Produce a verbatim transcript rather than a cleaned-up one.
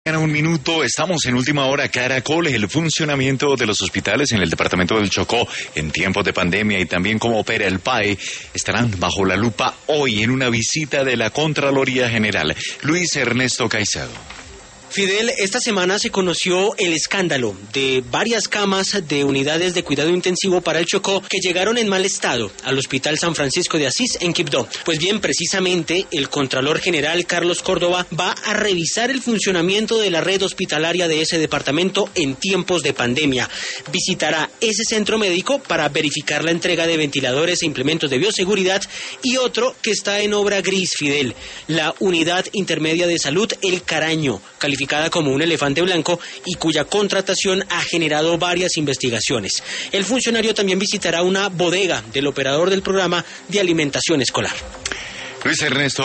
Un minuto, estamos en Última Hora Caracol. El funcionamiento de los hospitales en el departamento del Chocó en tiempos de pandemia y también cómo opera el P A E estarán bajo la lupa hoy en una visita de la Contraloría General. Luis Ernesto Caicedo. Fidel, esta semana se conoció el escándalo de varias camas de unidades de cuidado intensivo para el Chocó que llegaron en mal estado al Hospital San Francisco de Asís en Quibdó. Pues bien, precisamente el Contralor General Carlos Córdoba va a revisar el funcionamiento de la red hospitalaria de ese departamento en tiempos de pandemia. Visitará ese centro médico para verificar la entrega de ventiladores e implementos de bioseguridad y otro que está en obra gris, Fidel, la Unidad Intermedia de Salud El Caraño, calificada como un elefante blanco y cuya contratación ha generado varias investigaciones. El funcionario también visitará una bodega del operador del programa de alimentación escolar. Luis Ernesto